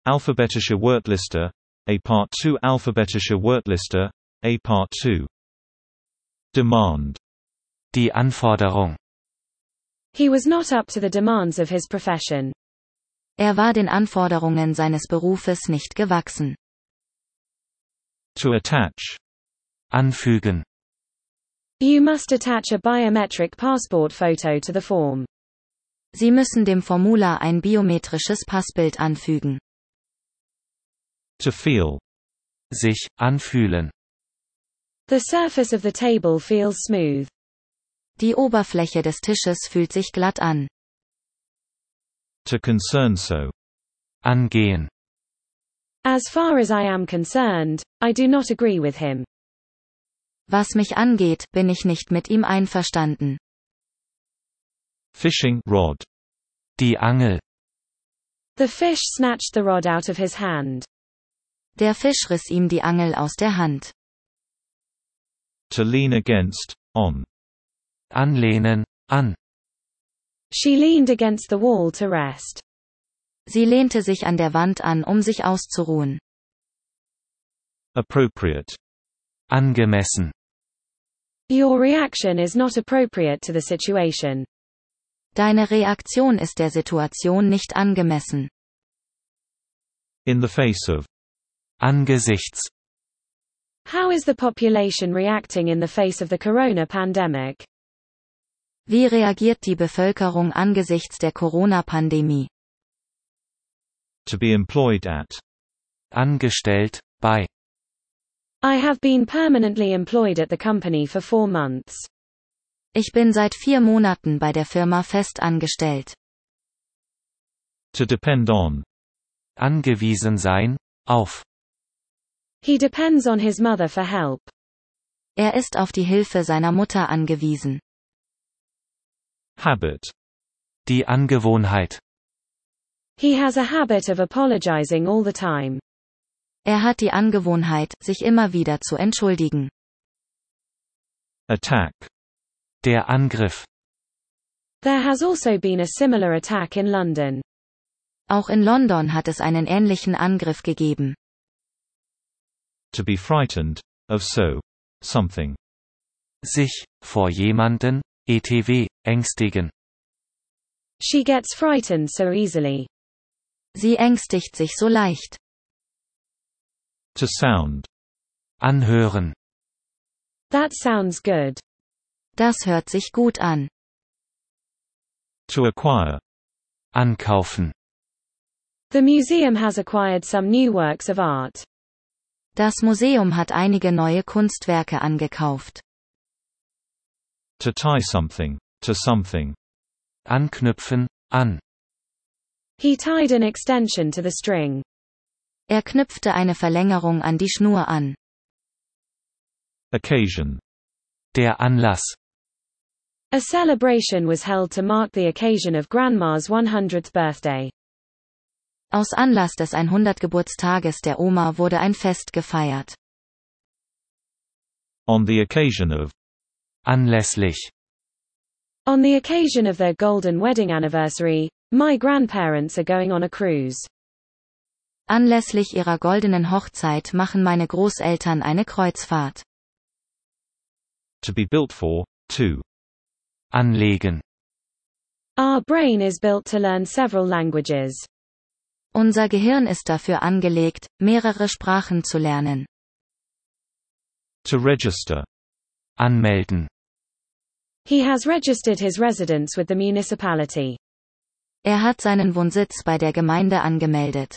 Alphabetische Wortliste, a Part 2 Alphabetische Wortliste, a Part 2. Demand. Die Anforderung. He was not up to the demands of his profession. War den Anforderungen seines Berufes nicht gewachsen. To attach. Anfügen. You must attach a biometric passport photo to the form. Sie müssen dem Formular ein biometrisches Passbild anfügen. To feel. Sich anfühlen. The surface of the table feels smooth. Die Oberfläche des Tisches fühlt sich glatt an. To concern so. Angehen. As far as I am concerned, I do not agree with him. Was mich angeht, bin ich nicht mit ihm einverstanden. Fishing rod. Die Angel. The fish snatched the rod out of his hand. Der Fisch riss ihm die Angel aus der Hand. To lean against, on. Anlehnen, an. She leaned against the wall to rest. Sie lehnte sich an der Wand an, um sich auszuruhen. Appropriate. Angemessen. Your reaction is not appropriate to the situation. Deine Reaktion ist der Situation nicht angemessen. In the face of. Angesichts. How is the population reacting in the face of the corona pandemic? Wie reagiert die Bevölkerung angesichts der Corona-Pandemie? To be employed at. Angestellt, bei. I have been permanently employed at the company for 4 months. Ich bin seit 4 Monaten bei der Firma fest angestellt. To depend on. Angewiesen sein, auf. He depends on his mother for help. Er ist auf die Hilfe seiner Mutter angewiesen. Habit. Die Angewohnheit. He has a habit of apologizing all the time. Er hat die Angewohnheit, sich immer wieder zu entschuldigen. Attack. Der Angriff. There has also been a similar attack in London. Auch in London hat es einen ähnlichen Angriff gegeben. To be frightened, of so. Something. Sich, vor jemanden, etc., ängstigen. She gets frightened so easily. Sie ängstigt sich so leicht. To sound. Anhören. That sounds good. Das hört sich gut an. To acquire. Ankaufen. The museum has acquired some new works of art. Das Museum hat einige neue Kunstwerke angekauft. To tie something, to something. Anknüpfen, an. He tied an extension to the string. Er knüpfte eine Verlängerung an die Schnur an. Occasion. Der Anlass. A celebration was held to mark the occasion of Grandma's 100th birthday. Aus Anlass des 100. Geburtstages der Oma wurde ein Fest gefeiert. On the occasion of. Anlässlich. On the occasion of their golden wedding anniversary, my grandparents are going on a cruise. Anlässlich ihrer goldenen Hochzeit machen meine Großeltern eine Kreuzfahrt. To be built for, to. Anlegen. Our brain is built to learn several languages. Unser Gehirn ist dafür angelegt, mehrere Sprachen zu lernen. To register. Anmelden. He has registered his residence with the municipality. Er hat seinen Wohnsitz bei der Gemeinde angemeldet.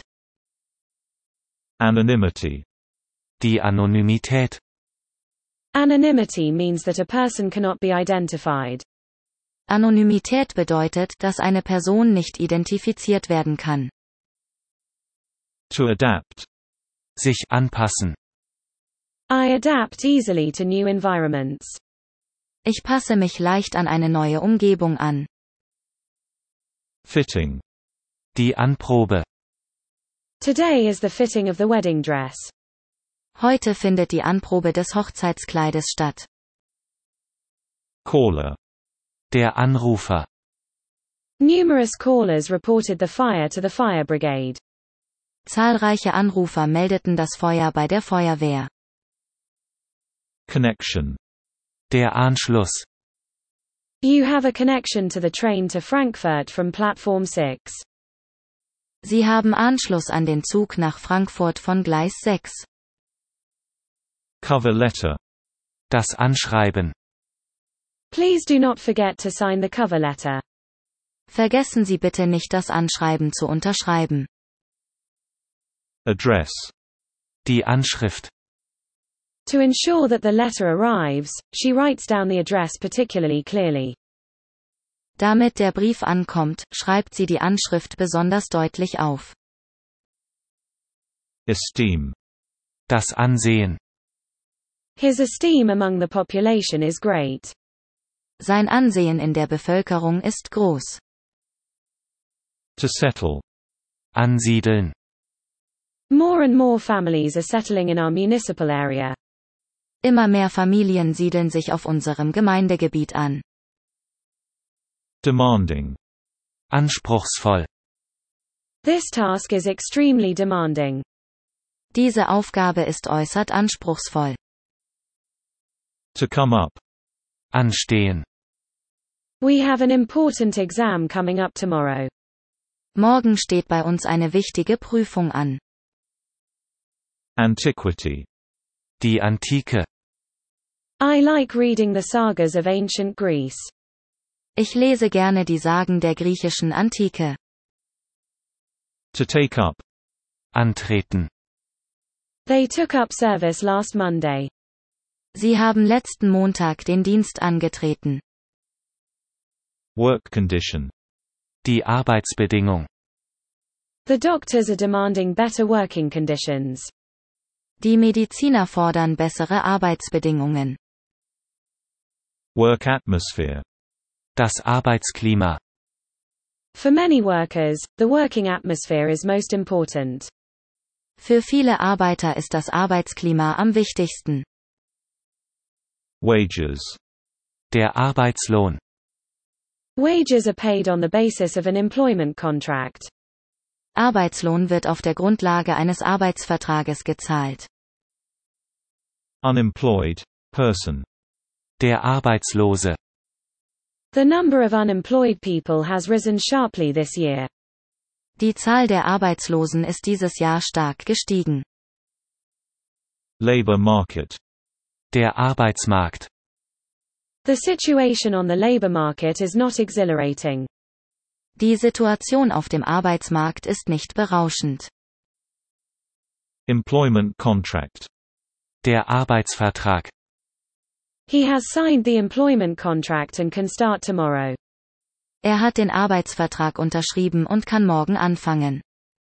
Anonymity. Die Anonymität. Anonymity means that a person cannot be identified. Anonymität bedeutet, dass eine Person nicht identifiziert werden kann. To adapt. Sich anpassen. I adapt easily to new environments. Ich passe mich leicht an eine neue Umgebung an. Fitting. Die Anprobe. Today is the fitting of the wedding dress. Heute findet die Anprobe des Hochzeitskleides statt. Caller. Der Anrufer. Numerous callers reported the fire to the fire brigade. Zahlreiche Anrufer meldeten das Feuer bei der Feuerwehr. Connection. Der Anschluss. You have a connection to the train to Frankfurt from platform 6. Sie haben Anschluss an den Zug nach Frankfurt von Gleis 6. Cover letter. Das Anschreiben. Please do not forget to sign the cover letter. Vergessen Sie bitte nicht, das Anschreiben zu unterschreiben. Address. Die Anschrift. To ensure that the letter arrives, she writes down the address particularly clearly. Damit der Brief ankommt, schreibt sie die Anschrift besonders deutlich auf. Esteem. Das Ansehen. His esteem among the population is great. Sein Ansehen in der Bevölkerung ist groß. To settle. Ansiedeln. More and more families are settling in our municipal area. Immer mehr Familien siedeln sich auf unserem Gemeindegebiet an. Demanding. Anspruchsvoll. This task is extremely demanding. Diese Aufgabe ist äußerst anspruchsvoll. To come up. Anstehen. We have an important exam coming up tomorrow. Morgen steht bei uns eine wichtige Prüfung an. Antiquity. Die Antike. I like reading the sagas of ancient Greece. Ich lese gerne die Sagen der griechischen Antike. To take up. Antreten. They took up service last Monday. Sie haben letzten Montag den Dienst angetreten. Work condition. Die Arbeitsbedingung. The doctors are demanding better working conditions. Die Mediziner fordern bessere Arbeitsbedingungen. Work atmosphere. Das Arbeitsklima. For many workers, the working atmosphere is most important. Für viele Arbeiter ist das Arbeitsklima am wichtigsten. Wages. Der Arbeitslohn. Wages are paid on the basis of an employment contract. Arbeitslohn wird auf der Grundlage eines Arbeitsvertrages gezahlt. Unemployed person. Der Arbeitslose. The number of unemployed people has risen sharply this year. Die Zahl der Arbeitslosen ist dieses Jahr stark gestiegen. Labor market. Der Arbeitsmarkt. The situation on the labor market is not exhilarating. Die Situation auf dem Arbeitsmarkt ist nicht berauschend. Employment contract. Der Arbeitsvertrag. He has signed the employment contract and can start tomorrow. Er hat den Arbeitsvertrag unterschrieben und kann morgen anfangen.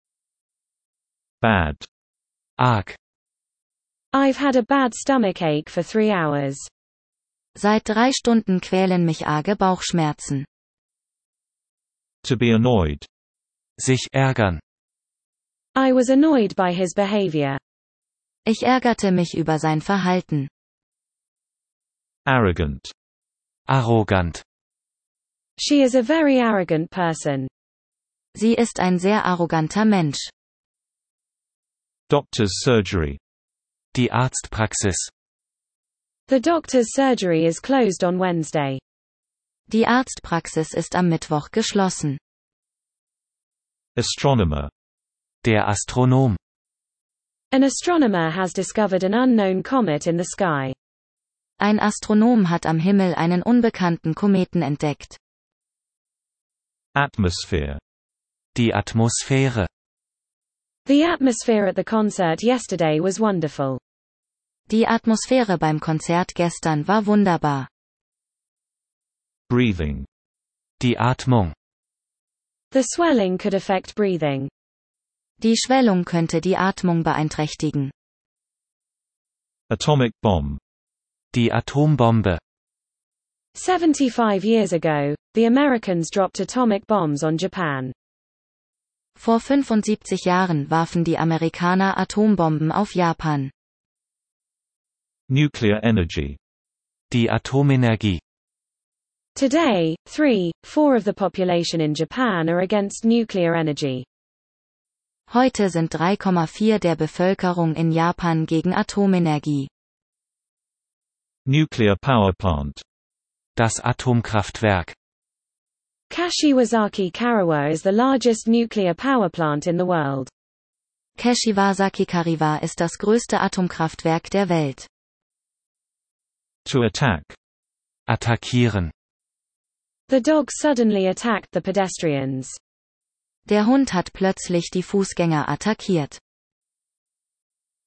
Bad. Arg. I've had a bad stomachache for 3 hours. Seit 3 Stunden quälen mich arge Bauchschmerzen. To be annoyed. Sich ärgern. I was annoyed by his behavior. Ich ärgerte mich über sein Verhalten. Arrogant. Arrogant. She is a very arrogant person. Sie ist ein sehr arroganter Mensch. Doctor's surgery. Die Arztpraxis. The doctor's surgery is closed on Wednesday. Die Arztpraxis ist am Mittwoch geschlossen. Astronomer. Der Astronom. An astronomer has discovered an unknown comet in the sky. Ein Astronom hat am Himmel einen unbekannten Kometen entdeckt. Atmosphere. Die Atmosphäre. The atmosphere at the concert yesterday was wonderful. Die Atmosphäre beim Konzert gestern war wunderbar. Breathing. Die Atmung. The swelling could affect breathing. Die Schwellung könnte die Atmung beeinträchtigen. Atomic bomb. Die Atombombe. 75 years ago, the Americans dropped atomic bombs on Japan. Vor 75 Jahren warfen die Amerikaner Atombomben auf Japan. Nuclear energy. Die Atomenergie. Today, 3/4 of the population in Japan are against nuclear energy. Heute sind 3,4 der Bevölkerung in Japan gegen Atomenergie. Nuclear power plant. Das Atomkraftwerk. Kashiwazaki Kariwa is the largest nuclear power plant in the world. Kashiwazaki Kariwa ist das größte Atomkraftwerk der Welt. To attack. Attackieren. The dog suddenly attacked the pedestrians. Der Hund hat plötzlich die Fußgänger attackiert.